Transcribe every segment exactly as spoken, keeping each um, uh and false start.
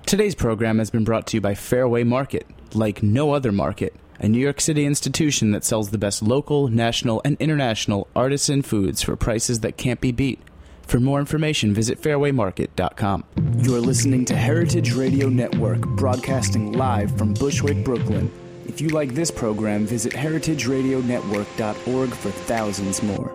Today's program has been brought to you by Fairway Market, like no other market, a New York City institution that sells the best local, national, and international artisan foods for prices that can't be beat. For more information, visit fairway market dot com. You're listening to Heritage Radio Network, broadcasting live from Bushwick, Brooklyn. If you like this program, visit heritage radio network dot org for thousands more.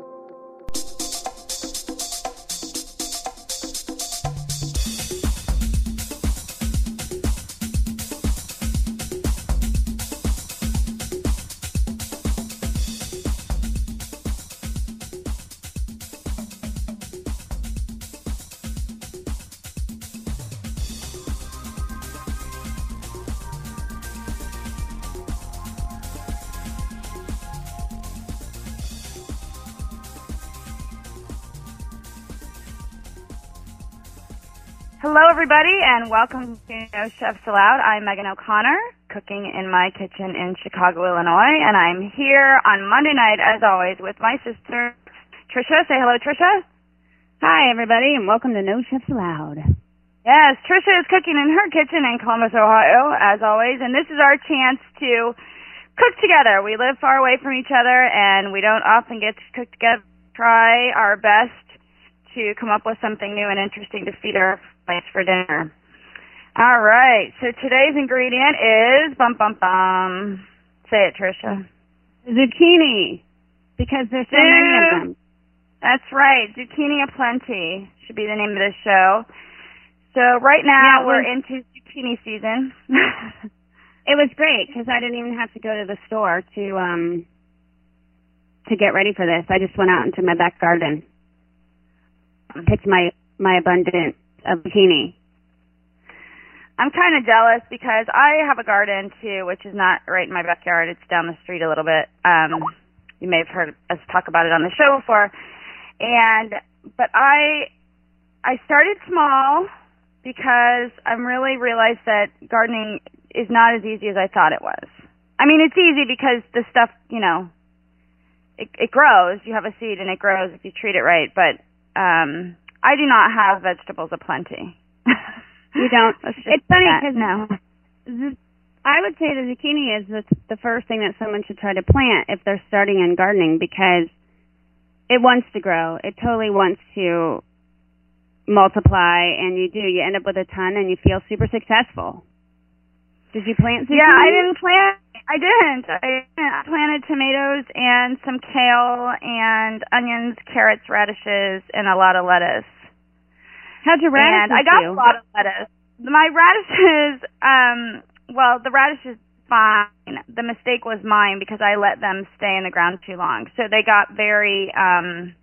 Hello, everybody, and welcome to No Chefs Allowed. I'm Megan O'Connor, cooking in my kitchen in Chicago, Illinois, and I'm here on Monday night, as always, with my sister, Trisha. Say hello, Trisha. Hi, everybody, and welcome to No Chefs Allowed. Yes, Trisha is cooking in her kitchen in Columbus, Ohio, as always, and this is our chance to cook together. We live far away from each other, and we don't often get to cook together. Try our best to come up with something new and interesting to feed our place for dinner. All right, so today's ingredient is bum bum bum. Say it, Trisha. Zucchini, because there's so many of them. That's right, zucchini aplenty should be the name of this show. So right now yeah, we're was, into zucchini season. It was great because I didn't even have to go to the store to um to get ready for this. I just went out into my back garden, picked my my abundant of zucchini. I'm kind of jealous because I have a garden too, which is not right in my backyard. It's down the street a little bit. Um, you may have heard us talk about it on the show before. And but I I started small because I really realized that gardening is not as easy as I thought it was. I mean, it's easy because the stuff, you know, it, it grows. You have a seed and it grows if you treat it right. But um, I do not have vegetables aplenty. You don't? It's funny because no. I would say the zucchini is the, the first thing that someone should try to plant if they're starting in gardening because it wants to grow. It totally wants to multiply, and you do. You end up with a ton, and you feel super successful. Did you plant zucchini? Yeah, I didn't plant. I didn't. I, I planted tomatoes and some kale and onions, carrots, radishes, and a lot of lettuce. How'd your radishes And I got do? a lot of lettuce. My radishes, um, well, the radishes fine. The mistake was mine because I let them stay in the ground too long. So they got very, um,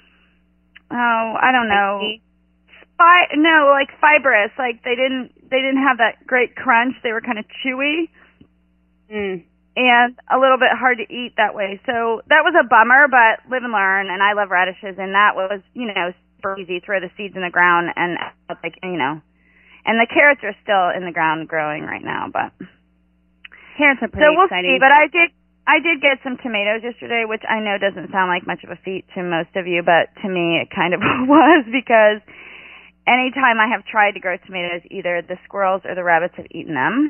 oh, I don't know. Fi- no, like fibrous. Like they didn't, they didn't have that great crunch. They were kind of chewy. Mm. And a little bit hard to eat that way. So that was a bummer, but live and learn. And I love radishes, and that was, you know, super easy. Throw the seeds in the ground, and like, you know, and the carrots are still in the ground growing right now. But carrots are pretty so we'll exciting. see. But I did, I did get some tomatoes yesterday, which I know doesn't sound like much of a feat to most of you, but to me it kind of was because anytime I have tried to grow tomatoes, either the squirrels or the rabbits have eaten them.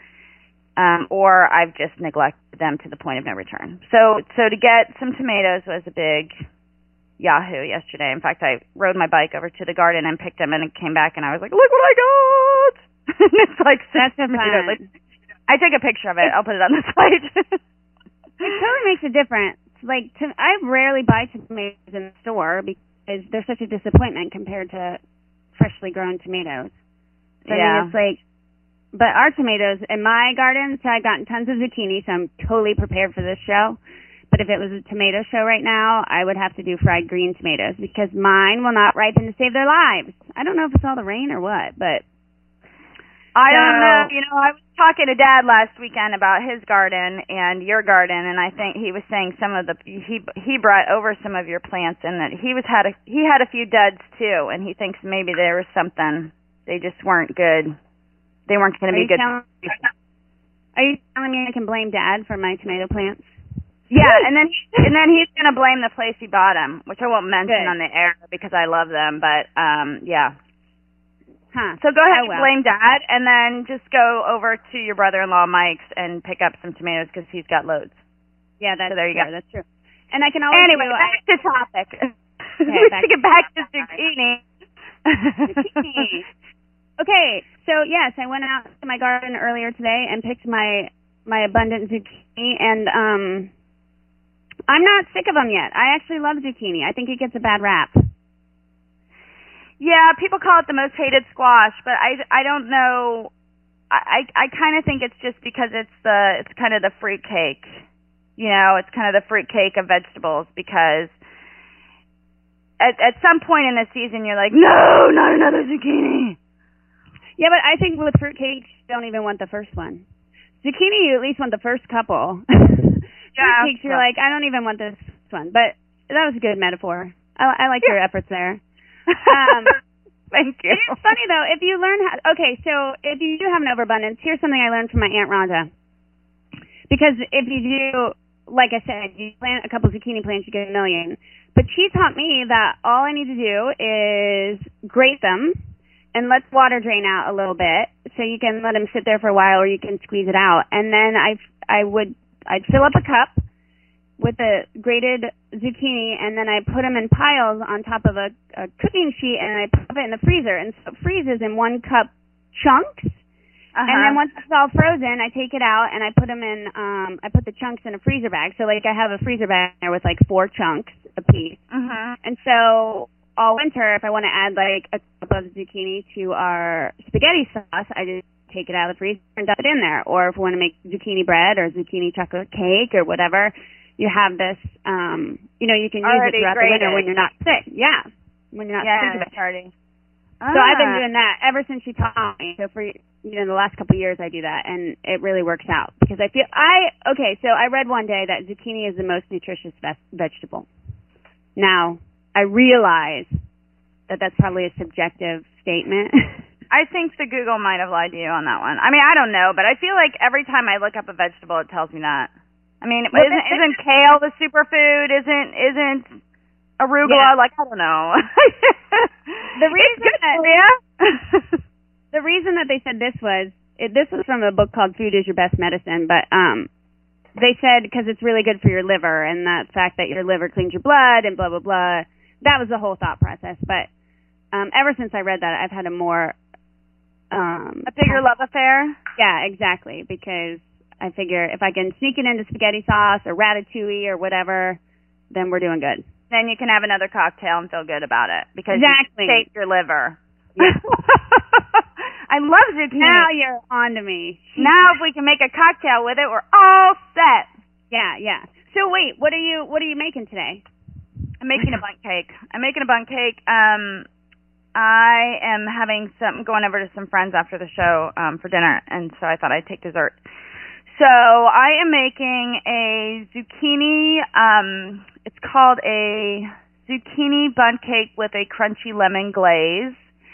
Um, or I've just neglected them to the point of no return. So, so to get some tomatoes was a big yahoo yesterday. In fact, I rode my bike over to the garden and picked them, and it came back, and I was like, "Look what I got!" It's like that's six so tomatoes. fun. I took a picture of it. I'll put it on the site. It totally makes a difference. Like, to, I rarely buy tomatoes in the store because they're such a disappointment compared to freshly grown tomatoes. So, yeah. I mean, it's like. But our tomatoes in my garden, so I've gotten tons of zucchini, so I'm totally prepared for this show. But if it was a tomato show right now, I would have to do fried green tomatoes because mine will not ripen to save their lives. I don't know if it's all the rain or what, but I so, don't know. You know, I was talking to Dad last weekend about his garden and your garden, and I think he was saying some of the he he brought over some of your plants, and that he was had a he had a few duds too, and he thinks maybe there was something they just weren't good. They weren't going to be good. Telling, are you telling me I can blame Dad for my tomato plants? Yeah, and then and then he's going to blame the place he bought them, which I won't mention Good. on the air because I love them. But um, yeah. Huh. So go ahead Oh, well. and blame Dad, and then just go over to your brother-in-law Mike's and pick up some tomatoes because he's got loads. Yeah, that's So there you true. go. That's true. And I can always Anyway, do, back to topic. Okay, we back should get to back to topic. zucchini. Zucchini. Okay, so yes, I went out to my garden earlier today and picked my my abundant zucchini, and um, I'm not sick of them yet. I actually love zucchini. I think it gets a bad rap. Yeah, people call it the most hated squash, but I, I don't know. I I kind of think it's just because it's the it's kind of the fruit cake. You know, it's kind of the fruit cake of vegetables because at at some point in the season you're like, no, not another zucchini. Yeah, but I think with fruit cakes, you don't even want the first one. Zucchini, you at least want the first couple. Yeah, fruit cakes, you're like, I don't even want this one. But that was a good metaphor. I, I like your efforts there. Um, Thank you. It's funny though, if you learn how, okay, so if you do have an overabundance, here's something I learned from my Aunt Rhonda. Because if you do, like I said, you plant a couple zucchini plants, you get a million. But she taught me that all I need to do is grate them and let the water drain out a little bit, so you can let them sit there for a while, or you can squeeze it out. And then I, I would, I'd fill up a cup with a grated zucchini, and then I put them in piles on top of a, a cooking sheet, and I put it in the freezer, and so it freezes in one cup chunks. Uh-huh. And then once it's all frozen, I take it out and I put them in. Um, I put the chunks in a freezer bag. So like I have a freezer bag there with like four chunks a piece. Mhm. And so all winter, if I want to add like a cup of zucchini to our spaghetti sauce, I just take it out of the freezer and dump it in there. Or if we want to make zucchini bread or zucchini chocolate cake or whatever, you have this, um, you know, you can use Already it throughout grated. the winter when you're not sick. Yeah, when you're not Yeah, sick of it. party. So I've been Ah. doing that ever since she taught me. So for, you know, the last couple of years I do that, and it really works out. Because I feel, I, okay, so I read one day that zucchini is the most nutritious ve- vegetable. Now, I realize that that's probably a subjective statement. I think the Google might have lied to you on that one. I mean, I don't know, but I feel like every time I look up a vegetable, it tells me that. I mean, Well, isn't this- isn't kale the superfood? Isn't isn't arugula? Yeah. Like, I don't know. The reason It's good that- for you. The reason that they said this was, it, this was from a book called Food is Your Best Medicine, but um, they said because it's really good for your liver, and that fact that your liver cleans your blood and blah, blah, blah. That was the whole thought process. But um, ever since I read that, I've had a more... Um, a bigger love affair? Yeah, exactly, because I figure if I can sneak it into spaghetti sauce or ratatouille or whatever, then we're doing good. Then you can have another cocktail and feel good about it because Exactly. you saved your liver. Yeah. I love zucchini. Now you're on to me. Now if we can make a cocktail with it, we're all set. Yeah, yeah. So wait, what are you what are you making today? I'm making a bundt cake. I'm making a bundt cake. Um, I am having some going over to some friends after the show um, for dinner, and so I thought I'd take dessert. So I am making a zucchini. Um, it's called a zucchini bundt cake with a crunchy lemon glaze,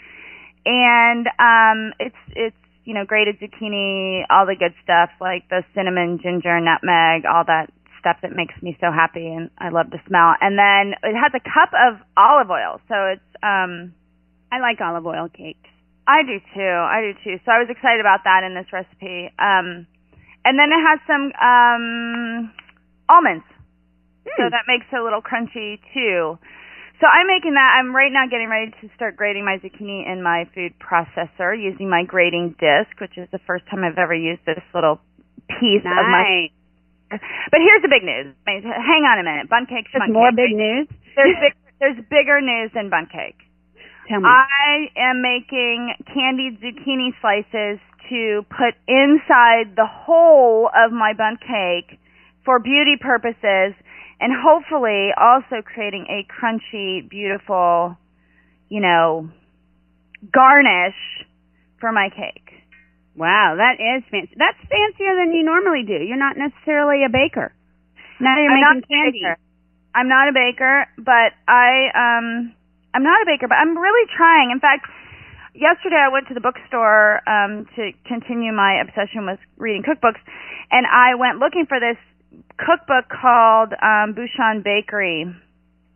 and um, it's it's you know grated zucchini, all the good stuff like the cinnamon, ginger, nutmeg, all that stuff that makes me so happy, and I love the smell. And then it has a cup of olive oil, so it's um, I like olive oil cakes. I do too. I do too. So I was excited about that in this recipe. Um, and then it has some um, almonds. Mm. So that makes it a little crunchy too. So I'm making that. I'm right now getting ready to start grating my zucchini in my food processor using my grating disc, which is the first time I've ever used this little piece Nice. of my. But here's the big news. Hang on a minute. Bundt cake. There's bundt more cake. big news? There's big, there's bigger news than bundt cake. Tell me. I am making candied zucchini slices to put inside the whole of my bundt cake for beauty purposes, and hopefully also creating a crunchy, beautiful, you know, garnish for my cake. Wow, that is fancy. That's fancier than you normally do. You're not necessarily a baker. Now you're I'm making not a candy. baker. I'm not a baker, but I um I'm not a baker, but I'm really trying. In fact, yesterday I went to the bookstore um to continue my obsession with reading cookbooks, and I went looking for this cookbook called um Bouchon Bakery,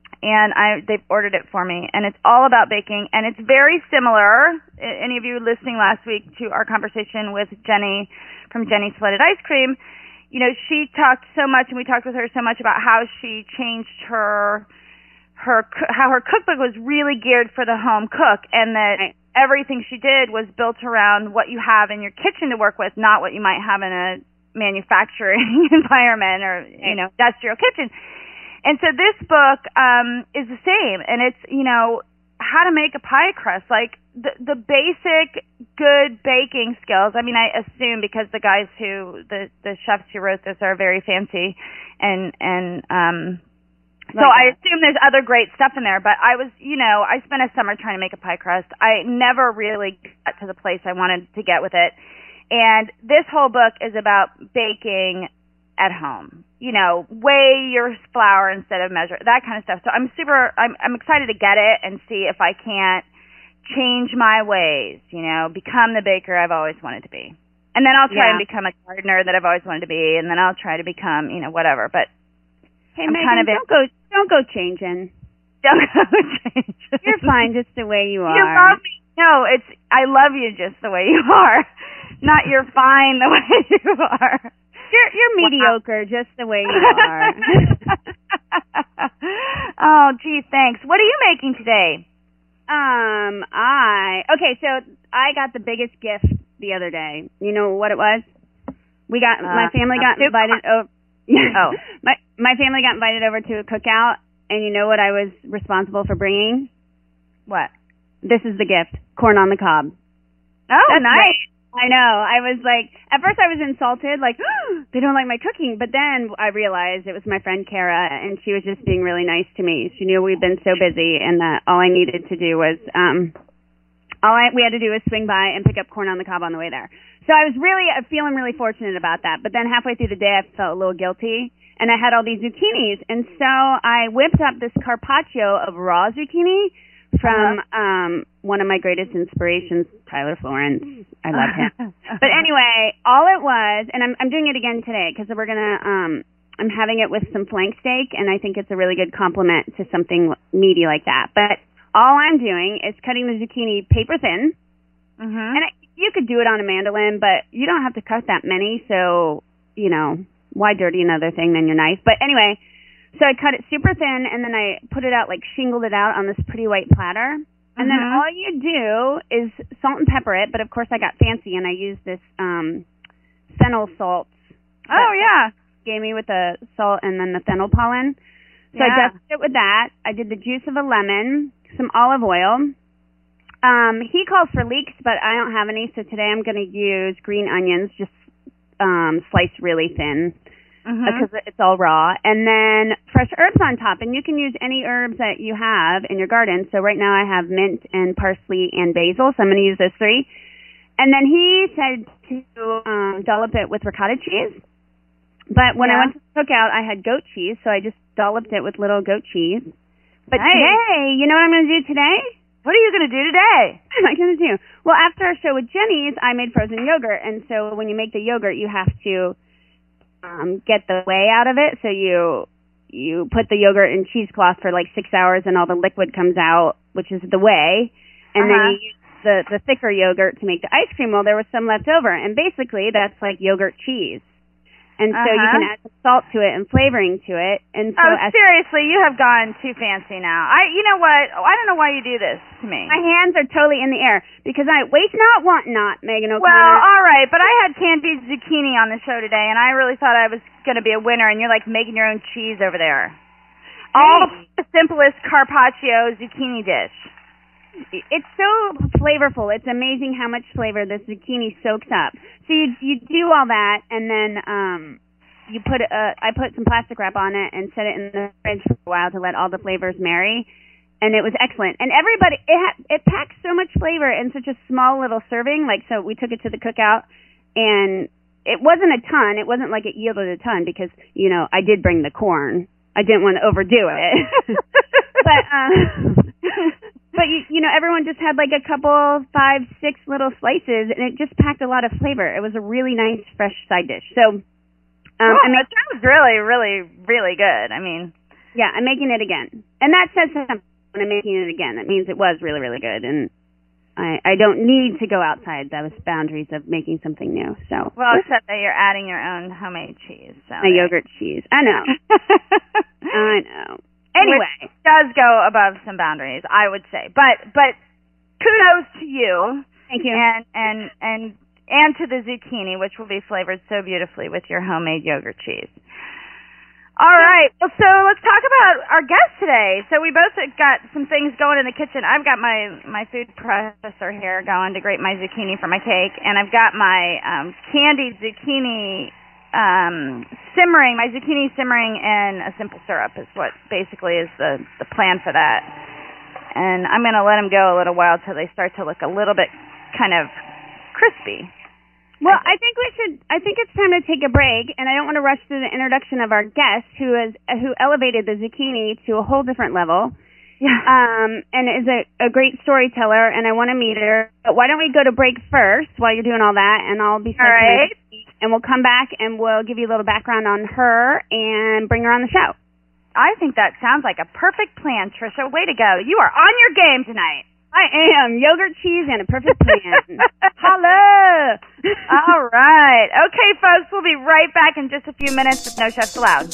and I they've ordered it for me, and it's all about baking, and it's very similar. Any of you listening last week to our conversation with Jenny from Jenny's Flooded Ice Cream, you know, she talked so much, and we talked with her so much about how she changed her her how her cookbook was really geared for the home cook, and that right. everything she did was built around what you have in your kitchen to work with, not what you might have in a manufacturing environment or, you know, industrial kitchen. And so this book um, is the same, and it's, you know, how to make a pie crust, like the the basic good baking skills. I mean, I assume because the guys who, the, the chefs who wrote this are very fancy, and, and um, so like I assume there's other great stuff in there, but I was, you know, I spent a summer trying to make a pie crust. I never really got to the place I wanted to get with it. And this whole book is about baking at home. You know, weigh your flour instead of measure, that kind of stuff. So I'm super, I'm, I'm excited to get it and see if I can't change my ways, you know, become the baker I've always wanted to be. And then I'll try yeah. and become a gardener that I've always wanted to be, and then I'll try to become, you know, whatever. But hey, I'm Megan, kind of don't go, don't go changing. Don't go changing. You're fine just the way you are. You love me. No, it's, I love you just the way you are. Not you're fine the way you are. You're you're mediocre wow. just the way you are. Oh, gee, thanks. What are you making today? Um, I okay. So I got the biggest gift the other day. You know what it was? We got uh, my family got invited over. Oh, my my family got invited over to a cookout, and you know what I was responsible for bringing? What? This is the gift: corn on the cob. Oh, That's nice. Right. I know. I was like, at first I was insulted, like, oh, they don't like my cooking. But then I realized it was my friend Kara, and she was just being really nice to me. She knew we'd been so busy, and that all I needed to do was, um, all I, we had to do was swing by and pick up corn on the cob on the way there. So I was really, I'm feeling really fortunate about that. But then halfway through the day, I felt a little guilty, and I had all these zucchinis. And so I whipped up this carpaccio of raw zucchini from um one of my greatest inspirations, Tyler Florence. I love him. But anyway, all it was, and I'm I'm doing it again today because we're gonna um I'm having it with some flank steak, and I think it's a really good complement to something meaty like that. But all I'm doing is cutting the zucchini paper thin, mm-hmm. and I, you could do it on a mandolin, but you don't have to cut that many. So you know, why dirty another thing than your knife? But anyway. So I cut it super thin, and then I put it out, like shingled it out on this pretty white platter. And mm-hmm. then all you do is salt and pepper it. But of course, I got fancy, and I used this um, fennel salt. Oh yeah, gave me with the salt and then the fennel pollen. So yeah. I dusted it with that. I did the juice of a lemon, some olive oil. Um, he calls for leeks, but I don't have any. So today I'm going to use green onions, just um, sliced really thin. Mm-hmm. Because it's all raw, and then fresh herbs on top, and you can use any herbs that you have in your garden. So right now I have mint and parsley and basil, so I'm going to use those three. And then he said to um, dollop it with ricotta cheese, but when yeah. I went to the cookout, I had goat cheese, so I just dolloped it with little goat cheese. But nice. Today, you know what I'm going to do today? What are you going to do today? What am I going to do? Well, after our show with Jenny's, I made frozen yogurt, and so when you make the yogurt, you have to Um, get the whey out of it. So you you put the yogurt in cheesecloth for like six hours, and all the liquid comes out, which is the whey. And uh-huh. then you use the the thicker yogurt to make the ice cream. Well, there was some left over, and basically that's like yogurt cheese. And so uh-huh. you can add some salt to it and flavoring to it. And so oh, as seriously, you have gone too fancy now. I, you know what? I don't know why you do this to me. my hands are totally in the air because I waste not, want not, Megan O'Connor. Well, all right, but I had candied zucchini on the show today, and I really thought I was going to be a winner, and you're like making your own cheese over there. Hey. All the simplest carpaccio zucchini dish. It's so flavorful. It's amazing how much flavor this zucchini soaks up. So you you do all that, and then um, you put uh, I put some plastic wrap on it and set it in the fridge for a while to let all the flavors marry, and it was excellent. And everybody, it ha- it packs so much flavor in such a small little serving. Like, so we took it to the cookout, and it wasn't a ton. It wasn't like it yielded a ton because, you know, I did bring the corn. I didn't want to overdo it. but, um, but you, you know, everyone just had like a couple, five, six little slices, and it just packed a lot of flavor. It was a really nice, fresh side dish. So, um, well, I mean, that sounds really, really, really good. I mean, Yeah, I'm making it again. And that says something when I'm making it again. That means it was really, really good. And I, I don't need to go outside those boundaries of making something new. So Well, except that you're adding your own homemade cheese. So my yogurt cheese. I know. I know. Anyway. Which does go above some boundaries, I would say. But but kudos to you. Thank you. And, and, and, and to the zucchini, which will be flavored so beautifully with your homemade yogurt cheese. All right. Well, so let's talk about our guest today. So we both got some things going in the kitchen. I've got my, my food processor here going to grate my zucchini for my cake, and I've got my um, candied zucchini um, simmering, my zucchini simmering in a simple syrup is what basically is the, the plan for that. And I'm going to let them go a little while till they start to look a little bit kind of crispy. Well, I think we should. I think it's time to take a break, and I don't want to rush through the introduction of our guest, who is who elevated the zucchini to a whole different level. Yeah. Um, and is a, a great storyteller, and I want to meet her. But why don't we go to break first while you're doing all that, and I'll be all right. And we'll come back and we'll give you a little background on her and bring her on the show. I think that sounds like a perfect plan, Trisha. Way to go! You are on your game tonight. I am. Yogurt, cheese, and a perfect plan. Hello! All right. Okay, folks, we'll be right back in just a few minutes with No Chefs Allowed.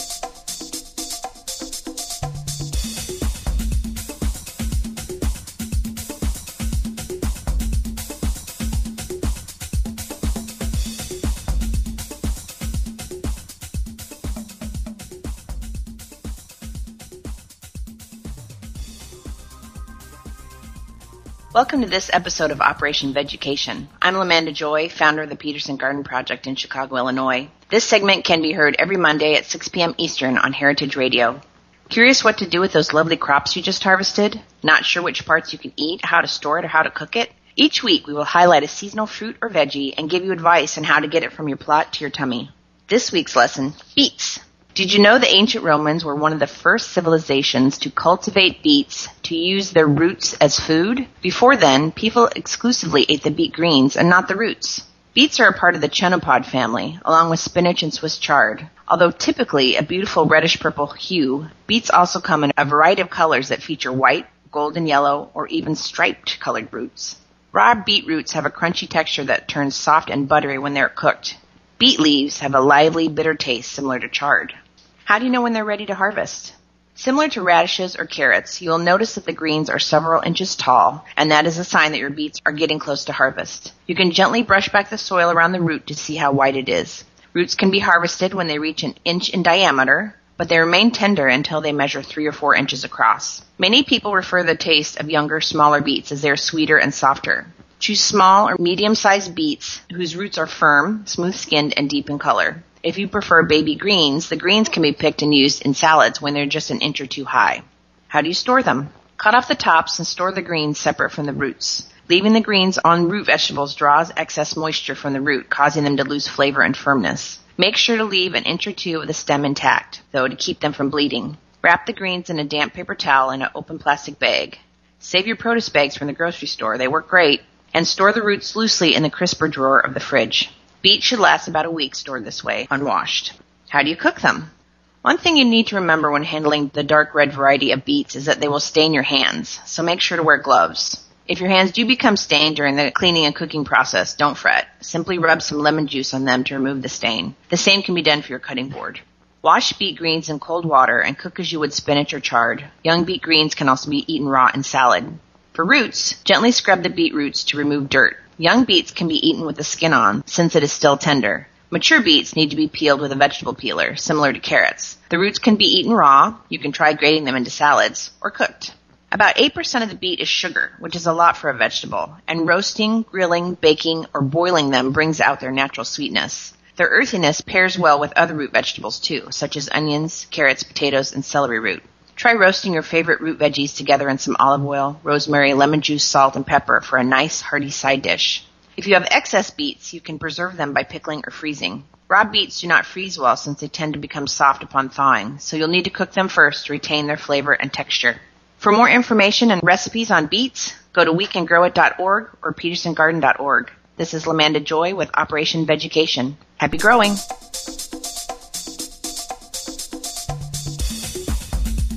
Welcome to this episode of Operation Vegucation. I'm Lamanda Joy, founder of the Peterson Garden Project in Chicago, Illinois. This segment can be heard every Monday at six p.m. Eastern on Heritage Radio. Curious what to do with those lovely crops you just harvested? Not sure which parts you can eat, how to store it, or how to cook it? Each week we will highlight a seasonal fruit or veggie and give you advice on how to get it from your plot to your tummy. This week's lesson, beets. Did you know the ancient Romans were one of the first civilizations to cultivate beets to use their roots as food? Before then, people exclusively ate the beet greens and not the roots. Beets are a part of the chenopod family, along with spinach and Swiss chard. Although typically a beautiful reddish-purple hue, beets also come in a variety of colors that feature white, golden yellow, or even striped colored roots. Raw beet roots have a crunchy texture that turns soft and buttery when they're cooked. Beet leaves have a lively, bitter taste similar to chard. How do you know when they're ready to harvest? Similar to radishes or carrots, you will notice that the greens are several inches tall, and that is a sign that your beets are getting close to harvest. You can gently brush back the soil around the root to see how white it is. Roots can be harvested when they reach an inch in diameter, but they remain tender until they measure three or four inches across. Many people prefer the taste of younger, smaller beets as they are sweeter and softer. Choose small or medium-sized beets whose roots are firm, smooth-skinned, and deep in color. If you prefer baby greens, the greens can be picked and used in salads when they're just an inch or two high. How do you store them? Cut off the tops and store the greens separate from the roots. Leaving the greens on root vegetables draws excess moisture from the root, causing them to lose flavor and firmness. Make sure to leave an inch or two of the stem intact, though, to keep them from bleeding. Wrap the greens in a damp paper towel in an open plastic bag. Save your produce bags from the grocery store. They work great. And store the roots loosely in the crisper drawer of the fridge. Beets should last about a week stored this way, unwashed. How do you cook them? One thing you need to remember when handling the dark red variety of beets is that they will stain your hands, so make sure to wear gloves. If your hands do become stained during the cleaning and cooking process, don't fret. Simply rub some lemon juice on them to remove the stain. The same can be done for your cutting board. Wash beet greens in cold water and cook as you would spinach or chard. Young beet greens can also be eaten raw in salad. For roots, gently scrub the beet roots to remove dirt. Young beets can be eaten with the skin on, since it is still tender. Mature beets need to be peeled with a vegetable peeler, similar to carrots. The roots can be eaten raw. You can try grating them into salads, or cooked. About eight percent of the beet is sugar, which is a lot for a vegetable, and roasting, grilling, baking, or boiling them brings out their natural sweetness. Their earthiness pairs well with other root vegetables too, such as onions, carrots, potatoes, and celery root. Try roasting your favorite root veggies together in some olive oil, rosemary, lemon juice, salt, and pepper for a nice, hearty side dish. If you have excess beets, you can preserve them by pickling or freezing. Raw beets do not freeze well since they tend to become soft upon thawing, so you'll need to cook them first to retain their flavor and texture. For more information and recipes on beets, go to we can grow it dot org or peterson garden dot org. This is Lamanda Joy with Operation Vegucation. Happy growing!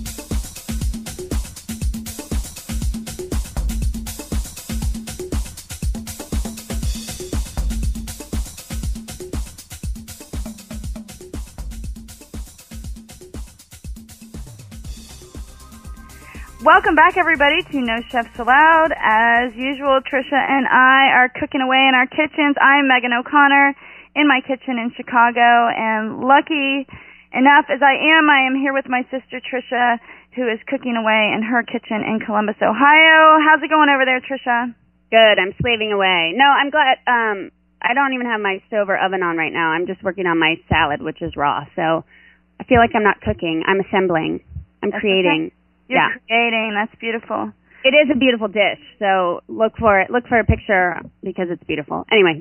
Welcome back, everybody, to No Chefs Allowed. As usual, Trisha and I are cooking away in our kitchens. I'm Megan O'Connor in my kitchen in Chicago, and lucky enough as I am, I am here with my sister Trisha, who is cooking away in her kitchen in Columbus, Ohio. How's it going over there, Trisha? Good. I'm slaving away. No, I'm glad. Um, I don't even have my stove or oven on right now. I'm just working on my salad, which is raw. So I feel like I'm not cooking. I'm assembling. I'm That's creating. Okay. You're yeah. creating. That's beautiful. It is a beautiful dish. So look for it. Look for a picture because it's beautiful. Anyway,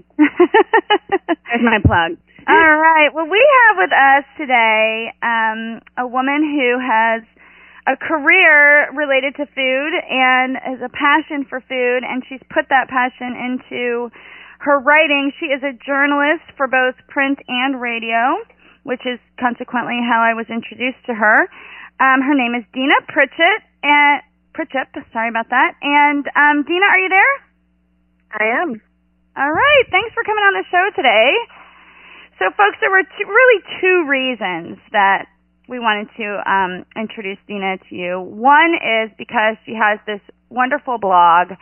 there's my plug. All right. Well, we have with us today um, a woman who has a career related to food and has a passion for food, and she's put that passion into her writing. She is a journalist for both print and radio, which is consequently how I was introduced to her. Um, her name is Dina Pritchett, and Pritchett, sorry about that. And um, Dina, are you there? I am. All right. Thanks for coming on the show today. So, folks, there were two, really two reasons that we wanted to um, introduce Dina to you. One is because she has this wonderful blog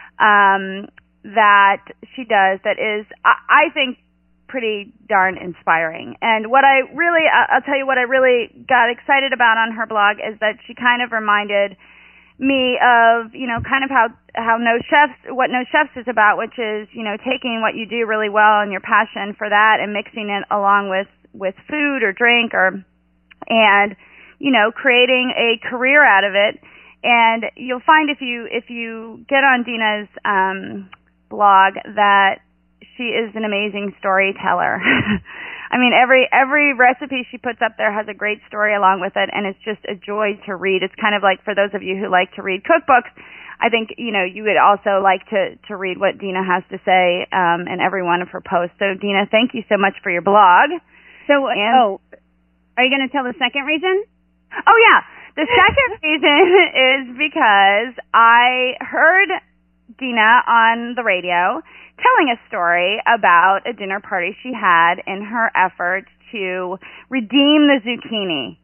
um, that she does that is, I, I think, pretty darn inspiring. And what I really, I'll tell you what I really got excited about on her blog is that she kind of reminded me of, you know, kind of how, how No Chefs, what No Chefs is about, which is, you know, taking what you do really well and your passion for that and mixing it along with, with food or drink or, and, you know, creating a career out of it. And you'll find if you, if you get on Dina's, um, blog that she is an amazing storyteller. I mean, every every recipe she puts up there has a great story along with it, and it's just a joy to read. It's kind of like for those of you who like to read cookbooks, I think, you know, you would also like to, to read what Dina has to say um, in every one of her posts. So, Dina, thank you so much for your blog. So, and, oh, are you going to tell the second reason? Oh, yeah. The second reason is because I heard Dina on the radio telling a story about a dinner party she had in her effort to redeem the zucchini.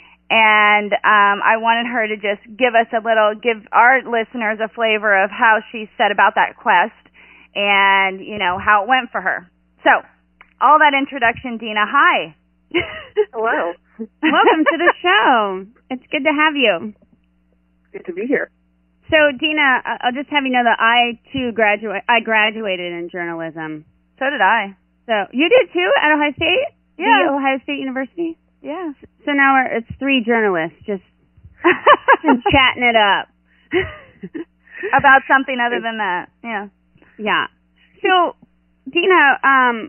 And um, I wanted her to just give us a little, give our listeners a flavor of how she set about that quest and, you know, how it went for her. So, all that introduction, Dina, hi. Hello. Welcome to the show. It's good to have you. Good to be here. So, Dina, I'll just have you know that I, too, graduate. I graduated in journalism. So did I. So, you did, too, at Ohio State? Yeah. The Ohio State University? Yeah. So now we're, it's three journalists just chatting it up. About something other than that. Yeah. Yeah. So, Dina, um,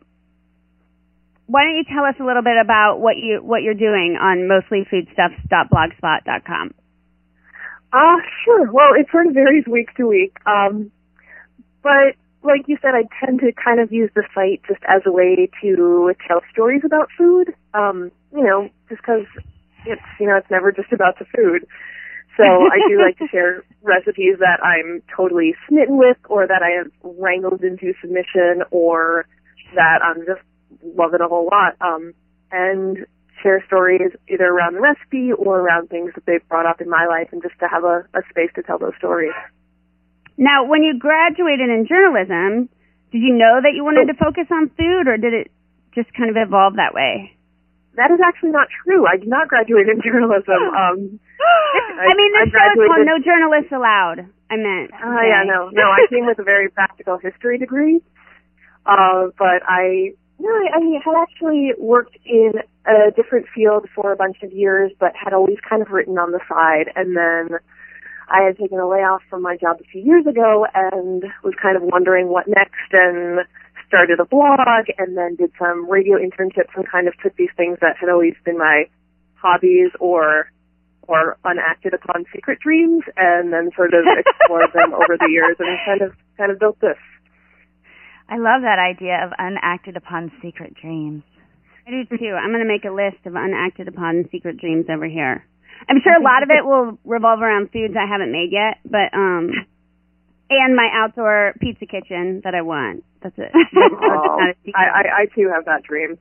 why don't you tell us a little bit about what, you, what you're doing on mostly foodstuffs dot blogspot dot com? Uh, sure. Well, it sort of varies week to week. Um, but like you said, I tend to kind of use the site just as a way to tell stories about food. Um, you know, just because it's, you know, it's never just about the food. So I do like to share recipes that I'm totally smitten with or that I have wrangled into submission or that I'm just loving a whole lot. Um, and share stories either around the recipe or around things that they've brought up in my life and just to have a, a space to tell those stories. Now, when you graduated in journalism, did you know that you wanted to focus on food or did it just kind of evolve that way? That is actually not true. I did not graduate in journalism. Um, I, I mean, this show is called No Journalists Allowed, I meant. Oh, uh, yeah, no. No, I came with a very practical history degree. Uh, but I, no, I, I had actually worked in a different field for a bunch of years, but had always kind of written on the side. And then I had taken a layoff from my job a few years ago and was kind of wondering what next and started a blog and then did some radio internships and kind of took these things that had always been my hobbies or or unacted upon secret dreams and then sort of explored them over the years and kind of kind of built this. I love that idea of unacted upon secret dreams. I do too. I'm going to make a list of unacted upon secret dreams over here. I'm sure a lot of it will revolve around foods I haven't made yet, but um, and my outdoor pizza kitchen that I want. That's it. That's oh, I, I I too have that dream.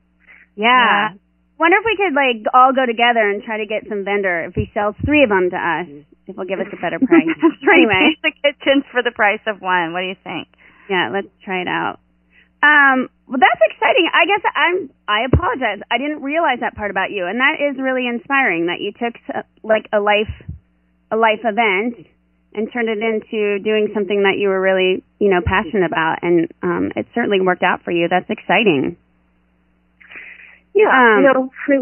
Yeah. yeah. Wonder if we could like all go together and try to get some vendor if he sells three of them to us See if we'll give us a better price. Three Anyway. pizza kitchens for the price of one. What do you think? Yeah, let's try it out. Um, well, that's exciting. I guess I'm. I apologize. I didn't realize that part about you, and that is really inspiring. That you took uh, like a life, a life event, and turned it into doing something that you were really, you know, passionate about, and um, it certainly worked out for you. That's exciting. Yeah, Um, you know, for,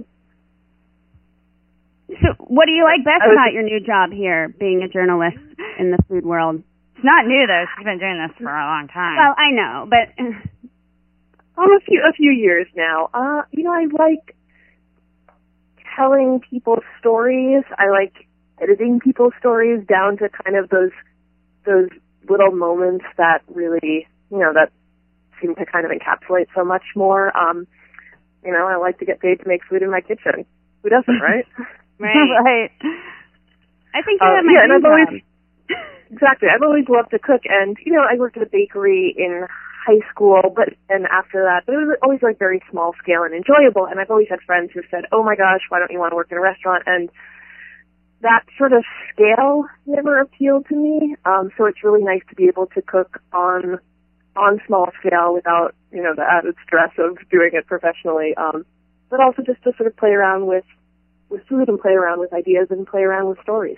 So, what do you like best I was- about your new job here, being a journalist in the food world? It's not new, though. She's been doing this for a long time. Well, I know, but um, a few a few years now. Uh, you know, I like telling people's stories. I like editing people's stories down to kind of those those little moments that really, you know, that seem to kind of encapsulate so much more. Um, you know, I like to get paid to make food in my kitchen. Who doesn't, right? right. right. I think you Uh, have my yeah, and dream I've always job. exactly. I've always loved to cook, and you know, I worked at a bakery in high school, but and after that, but it was always like very small scale and enjoyable. And I've always had friends who said, "Oh my gosh, why don't you want to work in a restaurant?" And that sort of scale never appealed to me. Um, so it's really nice to be able to cook on on small scale without, you know, the added stress of doing it professionally. Um, but also just to sort of play around with with food and play around with ideas and play around with stories.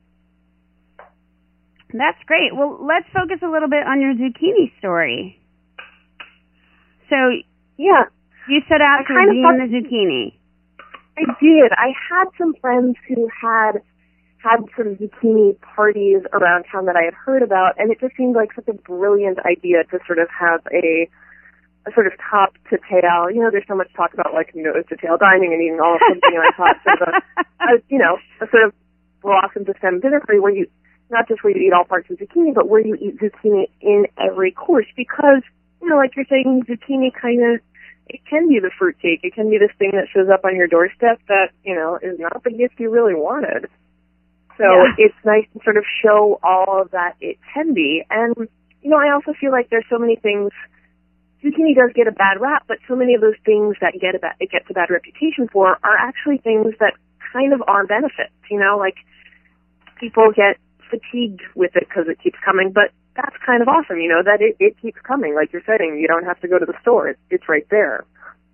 That's great. Well, let's focus a little bit on your zucchini story. So Yeah, you set out I to kind of redeem thought- the zucchini. I did. I had some friends who had had sort of zucchini parties around town that I had heard about, and it just seemed like such a brilliant idea to sort of have a a sort of top to tail. You know, there's so much talk about like nose to tail dining and eating all of something, and I thought sort of a, a you know a sort of blossom to stem dinner party where you not just where you eat all parts of zucchini, but where you eat zucchini in every course, because you know, like you're saying, zucchini kind of, it can be the fruitcake. It can be this thing that shows up on your doorstep that, you know, is not the gift you really wanted. So Yeah. it's nice to sort of show all of that it can be. And, you know, I also feel like there's so many things, zucchini does get a bad rap, but so many of those things that get a bad, it gets a bad reputation for are actually things that kind of are benefits, you know, like people get fatigued with it because it keeps coming, but that's kind of awesome, you know, that it, it keeps coming. Like you're saying, you don't have to go to the store. It's, it's right there.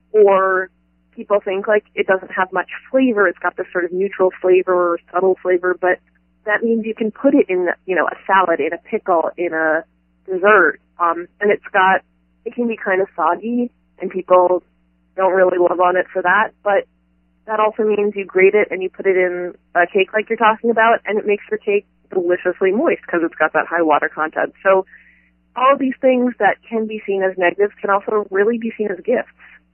Or people think, like, it doesn't have much flavor. It's got this sort of neutral flavor or subtle flavor, but that means you can put it in, you know, a salad, in a pickle, in a dessert. Um, and it's got, it can be kind of soggy, and people don't really love on it for that, but that also means you grate it and you put it in a cake like you're talking about, and it makes your cake deliciously moist because it's got that high water content. So all of these things that can be seen as negatives can also really be seen as gifts.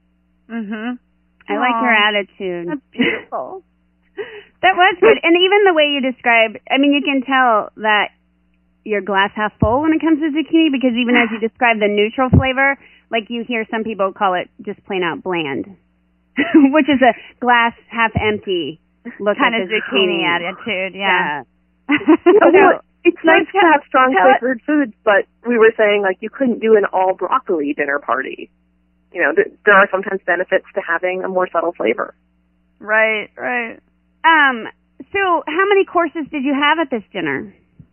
Mhm. I like your attitude. That's beautiful. That was good. And even the way you describe, I mean, you can tell that you're glass half full when it comes to zucchini, because even as you describe the neutral flavor, like you hear some people call it just plain out bland, which is a glass half empty look Kind at of the zucchini attitude, yeah. Yeah. You know, So- it's so nice to tell- have strong tell us- flavored foods, but we were saying, like, you couldn't do an all broccoli dinner party. You know, th- there are sometimes benefits to having a more subtle flavor. Right, right. Um. So, how many courses did you have at this dinner?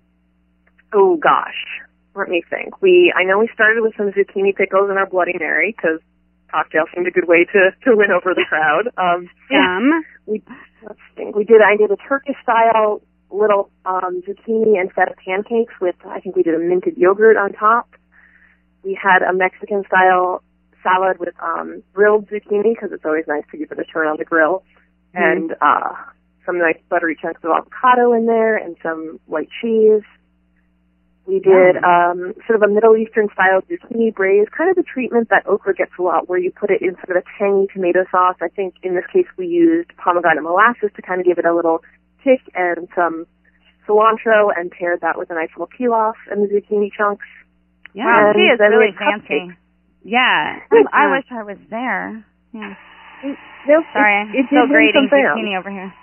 Oh gosh, let me think. We I know we started with some zucchini pickles in our Bloody Mary because cocktail seemed a good way to to win over the crowd. Um, Some. we let's think. We did I did a Turkish style little um, zucchini and feta pancakes with I think we did a minted yogurt on top. We had a Mexican style salad with um, grilled zucchini because it's always nice to give it a turn on the grill, Mm-hmm. and uh, some nice buttery chunks of avocado in there and some white cheese. We did um, sort of a Middle Eastern style zucchini braise, kind of the treatment that okra gets a lot, where you put it in sort of a tangy tomato sauce. I think in this case we used pomegranate molasses to kind of give it a little kick, and some cilantro, and paired that with a nice little pilaf and the zucchini chunks. Yeah. Wow, And she is then we really had fancy. cupcakes. Yeah. Um, I Uh, wish I was there. Yeah. No, Sorry, it, I'm it still did bring grading some fans. zucchini over here.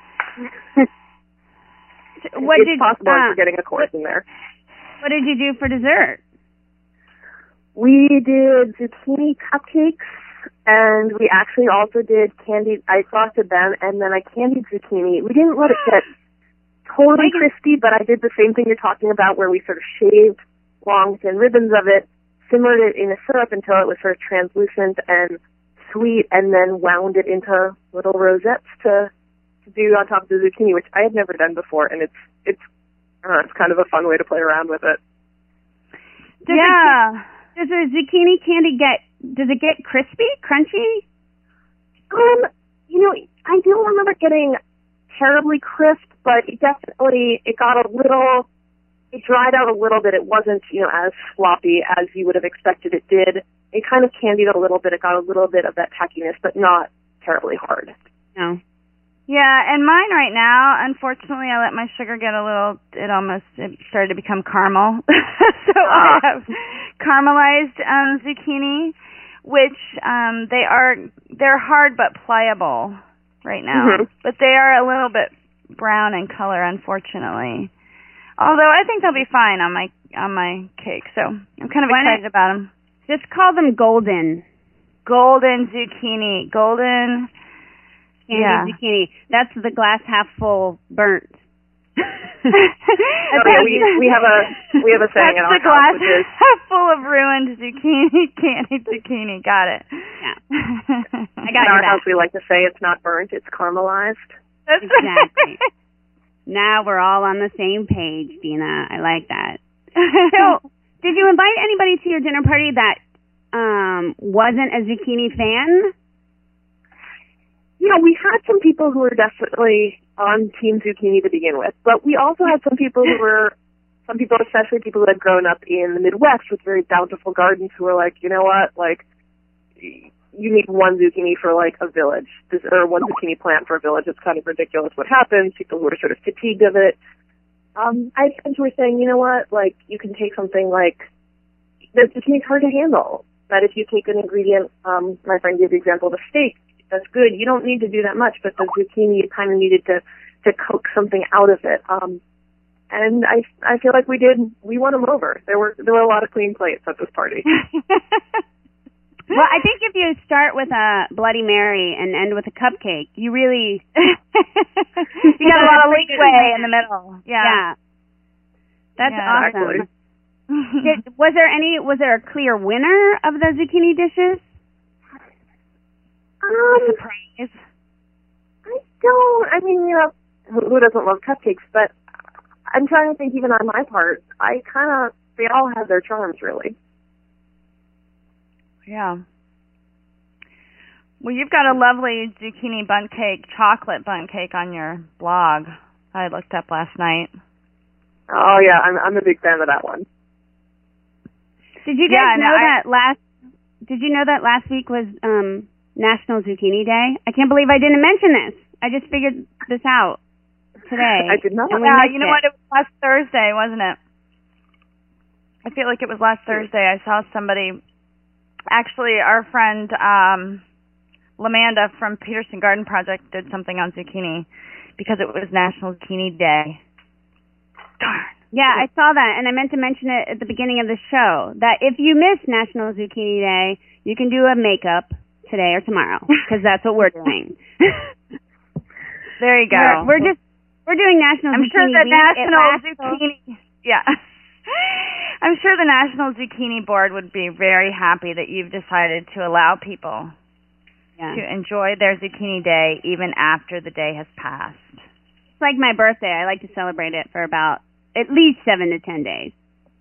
What it's did possible uh, for getting a course in there. What did you do for dessert? We did zucchini cupcakes, and we actually also did candied, I frosted them, and then I candied zucchini. We didn't let it get totally crispy, but I did the same thing you're talking about where we sort of shaved long, thin ribbons of it, simmered it in a syrup until it was sort of translucent and sweet, and then wound it into little rosettes to, to do on top of the zucchini, which I had never done before, and it's it's uh, it's kind of a fun way to play around with it. Does yeah. It, does the zucchini candy get, does it get crispy, crunchy? Um, you know, I don't remember getting terribly crisp, but it definitely, it got a little, it dried out a little bit. It wasn't, you know, as floppy as you would have expected it did. It kind of candied a little bit. It got a little bit of that tackiness, but not terribly hard. No. Yeah, and mine right now, unfortunately, I let my sugar get a little, it almost, it started to become caramel. so ah. I have caramelized um, zucchini, which um, they are, they're hard but pliable right now. Mm-hmm. But they are a little bit brown in color, unfortunately. Although I think they'll be fine on my on my cake, so I'm kind of excited about them. Just call them golden. Golden zucchini. Golden... Candy yeah. zucchini. That's the glass half full burnt. oh, yeah, we we have a we have a saying in our the glass house, which is half full of ruined zucchini, candied zucchini. Got it. Yeah. I got in our back. house we like to say it's not burnt, it's caramelized. That's exactly. Now we're all on the same page, Dina. I like that. So, did you invite anybody to your dinner party that um wasn't a zucchini fan? You know, we had some people who were definitely on Team Zucchini to begin with, but we also had some people who were, some people, especially people who had grown up in the Midwest with very bountiful gardens, who were like, you know what, like, you need one zucchini for, like, a village, this, or one zucchini plant for a village. It's kind of ridiculous what happens. People who are sort of fatigued of it. Um, I had friends who were saying, you know what, like, you can take something like, the zucchini's hard to handle, that if you take an ingredient, um, my friend gave the example of a steak, that's good. You don't need to do that much, but the zucchini, you kind of needed to, to coax something out of it. Um, and I, I feel like we did, we won them over. There were, there were a lot of clean plates at this party. Well, I think if you start with a Bloody Mary and end with a cupcake, you really, you got a lot of leeway in the middle. Yeah. Yeah. That's yeah, awesome. Did, was there any, was there a clear winner of the zucchini dishes? Um, surprise. I don't, I mean, you know, who, who doesn't love cupcakes, but I'm trying to think even on my part, I kind of, they all have their charms, really. Yeah. Well, you've got a lovely zucchini bundt cake, chocolate bundt cake on your blog I looked up last night. Oh, yeah, I'm I'm a big fan of that one. Did you guys yeah, know no, that I, last, did you know that last week was, um, National Zucchini Day? I can't believe I didn't mention this. I just figured this out today. I did not. Yeah, you know it. what? It was last Thursday, wasn't it? I feel like it was last Thursday. I saw somebody, actually our friend um, Lamanda from Peterson Garden Project did something on zucchini because it was National Zucchini Day. Darn. Yeah, I saw that, and I meant to mention it at the beginning of the show, that if you miss National Zucchini Day, you can do a makeup today or tomorrow, because that's what we're doing. There you go. We're, we're just we're doing National I'm Zucchini sure the Week. National Zucchini. Yeah. I'm sure the National Zucchini Board would be very happy that you've decided to allow people yeah. to enjoy their zucchini day even after the day has passed. It's like my birthday. I like to celebrate it for about at least seven to ten days.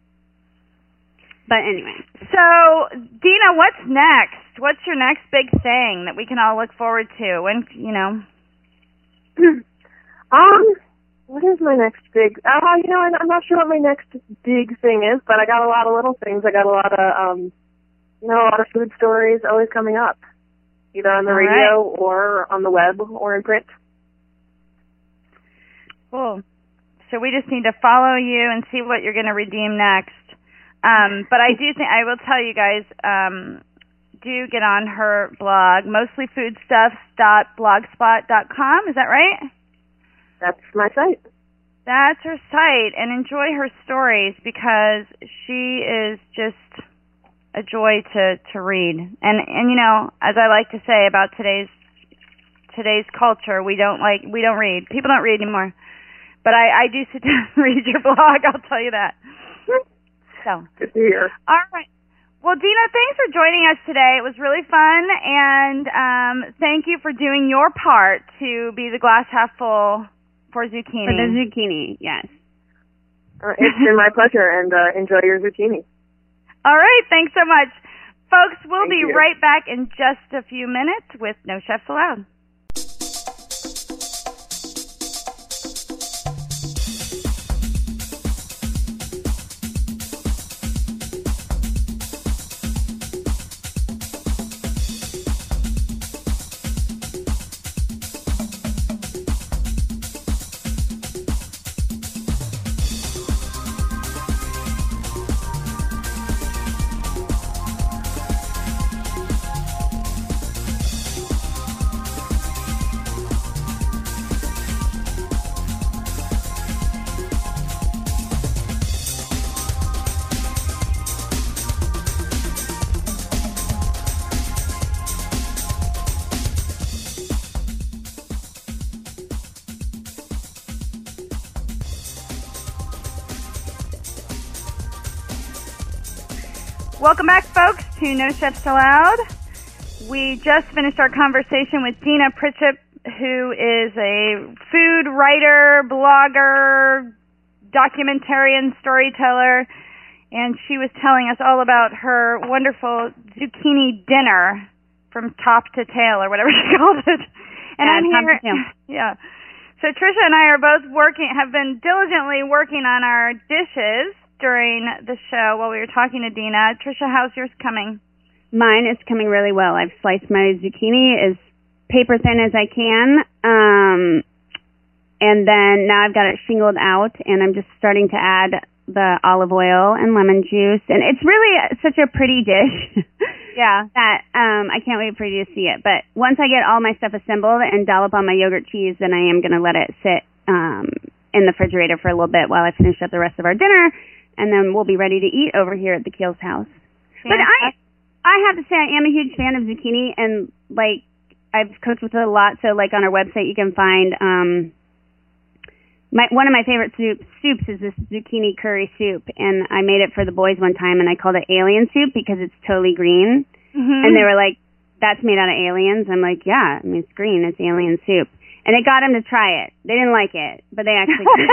But anyway. So, Dina, what's next? What's your next big thing that we can all look forward to? When, you know? um, what is my next big, uh, you know, I'm not sure what my next big thing is, but I got a lot of little things. I got a lot of, um, you know, a lot of food stories always coming up, either on the all radio right. or on the web or in print. Cool. So we just need to follow you and see what you're going to redeem next. Um, but I do think, I will tell you guys, um, do get on her blog, mostly foodstuffs dot blogspot dot com. Is that right? That's my site. That's her site, and enjoy her stories because she is just a joy to, to read. And, and, you know, as I like to say about today's, today's culture, we don't like, we don't read. People don't read anymore. But I, I do sit down and read your blog, I'll tell you that. So. Good to hear. All right. Well, Dina, thanks for joining us today. It was really fun, and um, thank you for doing your part to be the glass half full for zucchini. For the zucchini, yes. Uh, it's been my pleasure, and uh, enjoy your zucchini. All right, thanks so much. Folks, we'll Thank be you. right back in just a few minutes with No Chefs Allowed. Welcome back, folks, to No Chefs Allowed. We just finished our conversation with Dina Pritchett, who is a food writer, blogger, documentarian, storyteller, and she was telling us all about her wonderful zucchini dinner from top to tail, or whatever she called it. And Yeah, I'm top here. to tail. Yeah. So Trisha and I are both working, have been diligently working on our dishes during the show while we were talking to Dina. Trisha, how's yours coming? Mine is coming really well. I've sliced my zucchini as paper thin as I can, um, and then now I've got it shingled out, and I'm just starting to add the olive oil and lemon juice, and it's really such a pretty dish. Yeah. That um, I can't wait for you to see it. But once I get all my stuff assembled and dollop on my yogurt cheese, then I am going to let it sit um, in the refrigerator for a little bit while I finish up the rest of our dinner, and then we'll be ready to eat over here at the Keels house. But I, I have to say, I am a huge fan of zucchini, and like I've cooked with it a lot. So, like on our website, you can find um, my one of my favorite soup, soups is this zucchini curry soup, and I made it for the boys one time, and I called it alien soup because it's totally green. Mm-hmm. And they were like, "That's made out of aliens." I'm like, "Yeah, I mean it's green. It's alien soup." And it got them to try it. They didn't like it, but they actually did.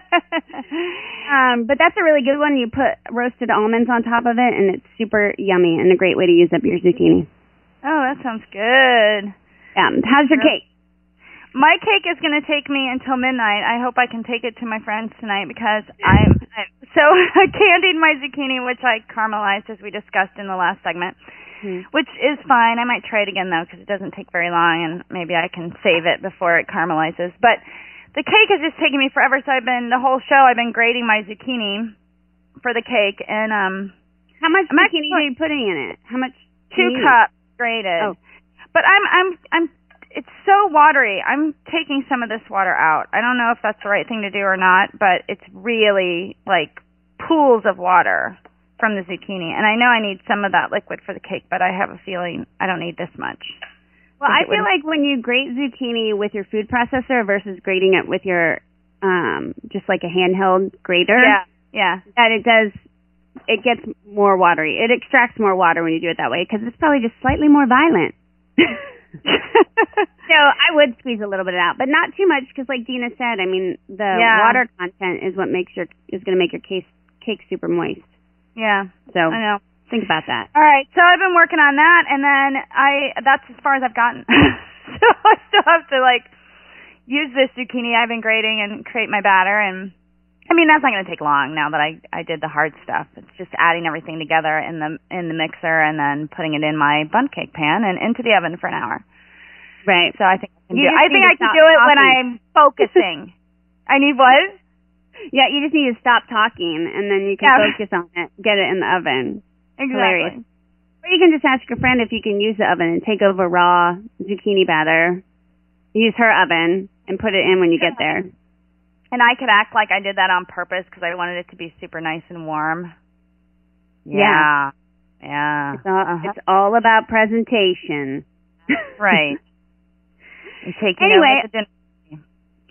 um, but that's a really good one. You put roasted almonds on top of it, and it's super yummy and a great way to use up your zucchini. Oh, that sounds good. Um, how's your cake? My cake is going to take me until midnight. I hope I can take it to my friends tonight because I'm, I'm so I candied my zucchini, which I caramelized as we discussed in the last segment. Hmm. Which is fine. I might try it again, though, because it doesn't take very long, and maybe I can save it before it caramelizes. But the cake is just taking me forever, so I've been, the whole show, I've been grating my zucchini for the cake. And um, how much I'm zucchini are you putting in it? How much? Two cups grated. Oh. But I'm, I'm, I'm, it's so watery. I'm taking some of this water out. I don't know if that's the right thing to do or not, but it's really like pools of water from the zucchini, and I know I need some of that liquid for the cake, but I have a feeling I don't need this much. Well, I feel like when you grate zucchini with your food processor versus grating it with your um just like a handheld grater, yeah, yeah, that it does, it gets more watery. It extracts more water when you do it that way because it's probably just slightly more violent. So I would squeeze a little bit out, but not too much because, like Dina said, I mean the yeah. water content is what makes your is going to make your cake cake super moist. Yeah, so I know. Think about that. All right, so I've been working on that, and then I that's as far as I've gotten. So I still have to like use this zucchini I've been grating and create my batter, and I mean that's not going to take long now that I I did the hard stuff. It's just adding everything together in the in the mixer and then putting it in my bundt cake pan and into the oven for an hour. Right. So I think I can you do, I think I can do it talking. When I'm focusing. I need what? Yeah, you just need to stop talking, and then you can yeah. focus on it. Get it in the oven. Exactly. Hilarious. Or you can just ask your friend if you can use the oven and take over raw zucchini batter. Use her oven and put it in when you get there. And I could act like I did that on purpose because I wanted it to be super nice and warm. Yeah. Yeah. yeah. It's, all, uh-huh. it's all about presentation. Right. And taking anyway, over the dinner.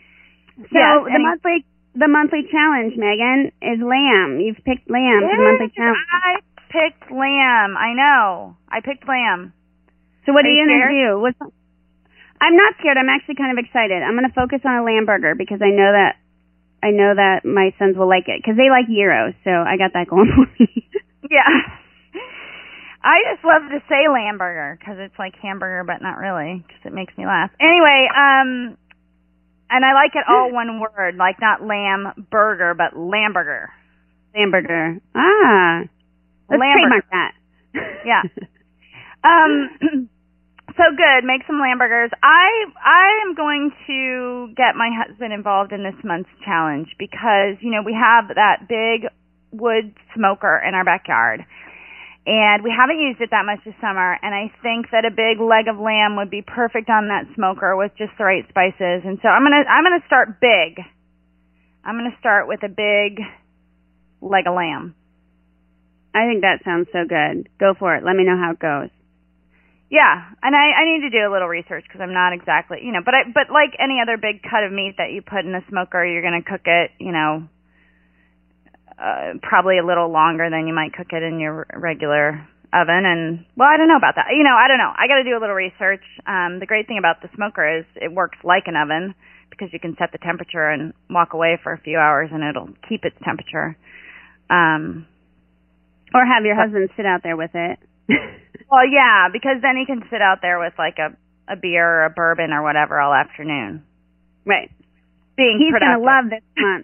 So Yes, the any- monthly the monthly challenge, Megan, is lamb. You've picked lamb for the monthly challenge. I picked lamb. I know. I picked lamb. So what are, Are you you gonna scared? do? What's, I'm not scared. I'm actually kind of excited. I'm gonna focus on a lamb burger because I know that I know that my sons will like it because they like gyros. So I got that going for me. Yeah. I just love to say lamb burger because it's like hamburger, but not really because it makes me laugh. Anyway, um, and I like it all one word, like not lamb burger, but lamburger. Lamb burger. Ah. Let's Lamb trademark burger. that. Yeah. Um. So good. Make some lamb burgers. I I am going to get my husband involved in this month's challenge because you know we have that big wood smoker in our backyard. And we haven't used it that much this summer, and I think that a big leg of lamb would be perfect on that smoker with just the right spices. And so I'm gonna I'm gonna start big. I'm gonna start with a big leg of lamb. I think that sounds so good. Go for it. Let me know how it goes. Yeah, and I, I need to do a little research because I'm not exactly you know, but I but like any other big cut of meat that you put in a smoker, you're gonna cook it you know. Uh, probably a little longer than you might cook it in your regular oven. And, well, I don't know about that. You know, I don't know. I got to do a little research. Um, the great thing about the smoker is it works like an oven because you can set the temperature and walk away for a few hours and it'll keep its temperature. Um, or have your husband sit out there with it. Well, yeah, because then he can sit out there with like a, a beer or a bourbon or whatever all afternoon. Right. Being He's going to productive. love this month.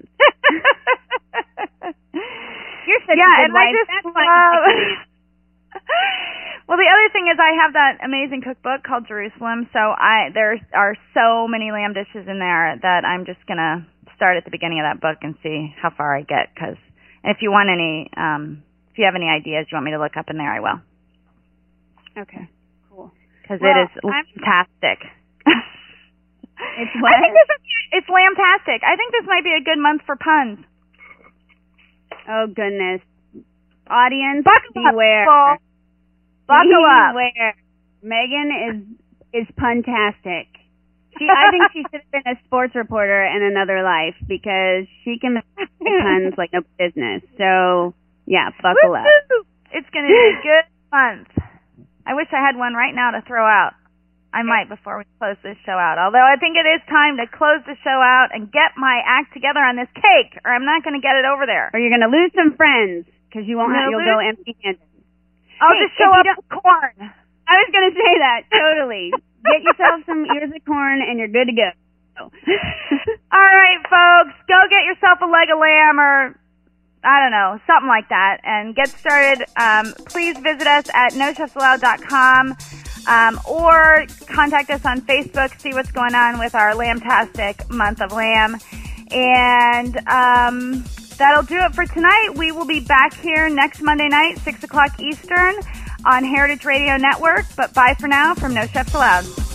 You're such yeah, a good and wife. I just That's why love... you picked me. Well, the other thing is I have that amazing cookbook called Jerusalem, so I there are so many lamb dishes in there that I'm just going to start at the beginning of that book and see how far I get. Cause, and if you want any, um, if you have any ideas you want me to look up in there, I will. Okay, cool. Because Well, it is I'm- fantastic. It's what? I think this is, it's lamb-tastic. I think this might be a good month for puns. Oh, goodness. Audience, Buckle beware. up, people. Buckle up. Beware. Megan is is puntastic. She, I think she should have been a sports reporter in another life because she can make puns like no business. So, yeah, buckle up. Woo-hoo! It's going to be a good month. I wish I had one right now to throw out. I might before we close this show out. Although I think it is time to close the show out and get my act together on this cake, or I'm not going to get it over there. Or you're going to lose some friends because you won't have, You'll you'll go lose- empty-handed. I'll Hey, just show if you up don't- with corn. I was going to say that, totally. Get yourself some ears of corn and you're good to go. All right, folks, go get yourself a leg of lamb or, I don't know, something like that, and get started. Um, please visit us at no chefs allowed dot com um, or contact us on Facebook, see what's going on with our Lamb-tastic Month of Lamb. And um, that'll do it for tonight. We will be back here next Monday night, six o'clock Eastern on Heritage Radio Network. But bye for now from No Chefs Allowed.